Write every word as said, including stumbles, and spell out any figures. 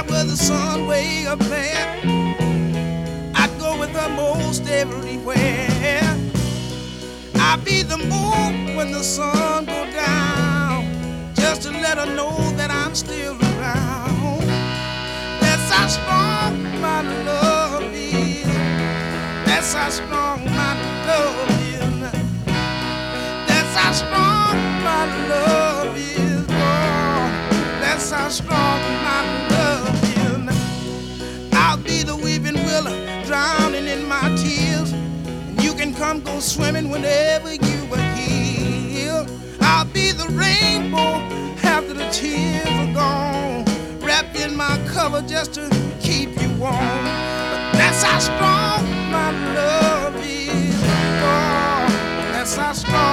were the sun way up there, I'd go with her most everywhere. I'd be the moon when the sun go down, just to let her know that I'm still around. That's how strong my love is. That's how strong my love is. That's how strong my love is. Oh, that's how strong my love is. I'll be the weeping willow drowning in my tears, and you can come go swimming whenever you are here. I'll be the rainbow after the tears are gone, wrapped in my cover just to keep you warm. But that's how strong my love is. Oh, that's how strong